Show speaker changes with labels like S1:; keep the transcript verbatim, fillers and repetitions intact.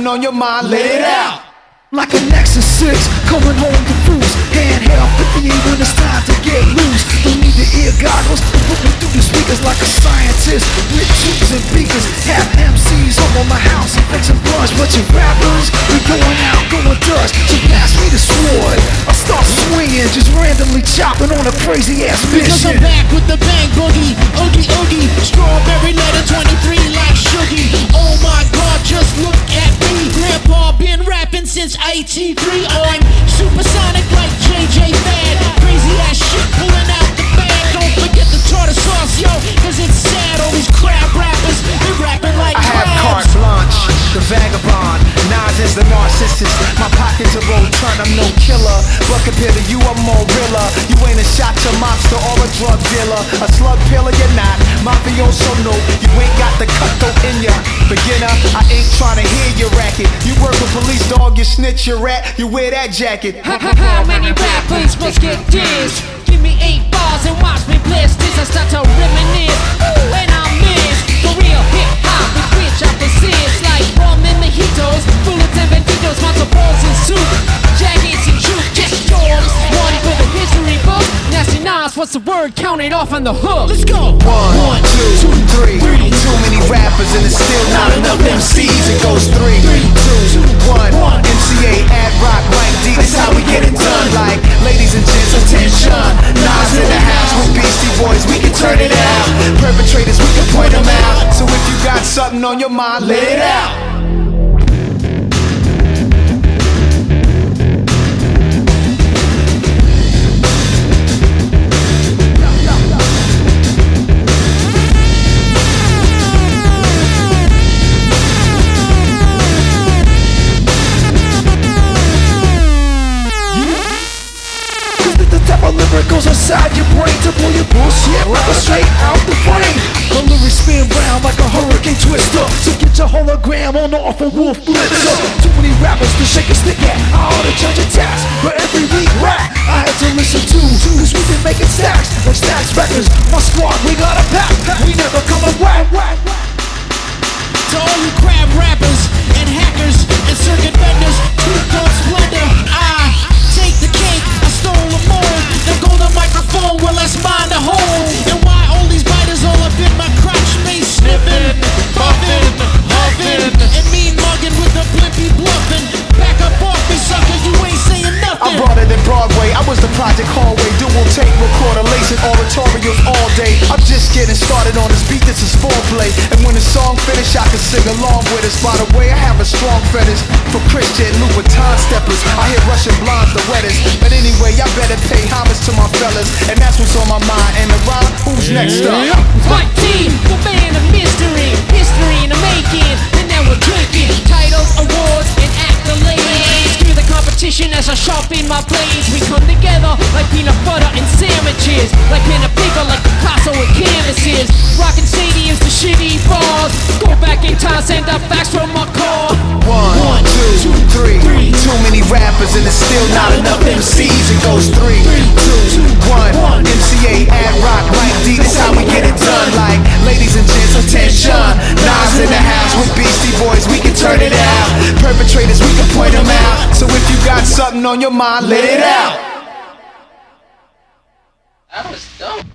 S1: something on your mind, let it out.
S2: Like a Nexus six, coming home confused. Handheld fifty-eight when it's time to get loose. Don't need the ear goggles, put me through the speakers like a scientist. With tubes and beakers, have M Cs over my house and fixing blunts. But you rappers, we going out, going dust. So pass me the sword, I'll start swinging, just randomly chopping on a crazy ass mission.
S3: Because I'm back with the bang boogie, oogie oogie, strawberry letter twenty-three like Shuggy. Oh my God, just look at me. Grandpa been rapping since eighty-three. I'm supersonic like J J Bad. Crazy ass shit pulling out the bag. Don't forget the tartar sauce, yo, cause it's sad. All these crab rappers, they rapping like
S1: I
S3: crabs.
S1: have carte blanche, the vagabond. Nas is the narcissist. My pockets are roll turn, I'm no killer. But compared to you, I'm more realer. You ain't a shot to mobster or a drug dealer. A slug pillar, you're not. Mafioso, no. You ain't got the cutthroat in ya. Beginner, I ain't trying to hear your racket. You work with police, dog, you snitch, you rat. You wear that jacket.
S3: How many rappers must get dissed? Give me eight bars and watch me blitz. This I start to reminisce. Ooh, and I miss the real hip hop with which I persist. Like rum and mojitos, bullets and banditos, matzo balls and soup, jackets and juke. Just yours, one for the history book. Nasty Nas, what's the word? Count it off on the hook. Let's go.
S1: One, One two, two, three. three. Too many rappers and it's still not enough M Cs. It goes three, three two, one. M C A, Ad Rock, Mike D. That's how we get it done. Like ladies and gents, attention. Nas in the house with Beastie Boys. We can turn it out. Perpetrators, we can point them out. So if you got something on your mind, let it out.
S2: Goes inside your brain to pull your bullshit like a straight out the brain. The lyrics spin round like a hurricane twister. So get your hologram on off a wolf blitzer. Too many rappers to shake a stick at. I ought to judge a task for every week rap I had to listen to. Cause we've been making stacks like Stacks Records. My squad, we got a pack. We never come and whack, whack, whack.
S3: To all you crab rappers and hackers and circuit vendors, truth on splendor. I take the cake, I stole the mold. The golden microphone, well that's mine to hold. And why all these biters all up in my crotch space, sniffing, puffing, huffing, and mean mugging with the blimpy bluffing. Back up off me, sucker, you ain't saying nothing.
S1: I brought it in Broadway, I was the Project Hallway. Dual tape recorder, lacing oratorios all day. I'm just getting started on this beat, this is foreplay. And when the song finish, I can sing along with it. By the way, I have a strong fetish for Christian Louboutin steppers. I hear Russian blondes the wettest. But anyway, I better pay homage to my fellas, and that's what's on my mind. And the rhyme, who's next up?
S3: White team, the man of mystery, history in the making, and now we're drinking titles, awards, and accolades. Through the competition as I sharpen my blades, we come together like peanut butter and sandwiches, like pen and paper, like Picasso and canvases. Rocking stadiums to shitty bars. Go back in time, send up facts from my car.
S1: One, One two, two, three. three. Too many rappers and it's still not enough M Cs. It goes three, two, one. M C A, Ad Rock, Mike D. That's how we get it done. Like ladies and gents, attention. Nas in the house with Beastie Boys. We can turn it out. Perpetrators, we can point them out. So if you got something on your mind, let it out.
S4: That was dope.